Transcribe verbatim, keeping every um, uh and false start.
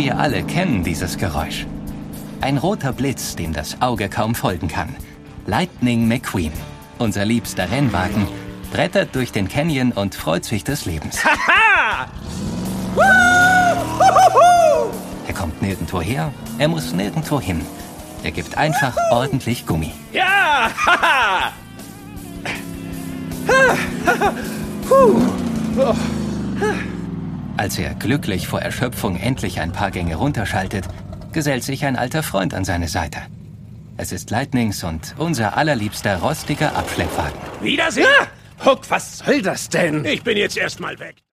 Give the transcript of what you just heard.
Wir alle kennen dieses Geräusch. Ein roter Blitz, dem das Auge kaum folgen kann. Lightning McQueen, unser liebster Rennwagen, brettert durch den Canyon und freut sich des Lebens. Haha! Er kommt nirgendwo her, er muss nirgendwo hin. Er gibt einfach ordentlich Gummi. Ja! Haha! Als er glücklich vor Erschöpfung endlich ein paar Gänge runterschaltet, gesellt sich ein alter Freund an seine Seite. Es ist Lightnings und unser allerliebster rostiger Abschleppwagen. Wiedersehen! Huck, was soll das denn? Ich bin jetzt erstmal weg.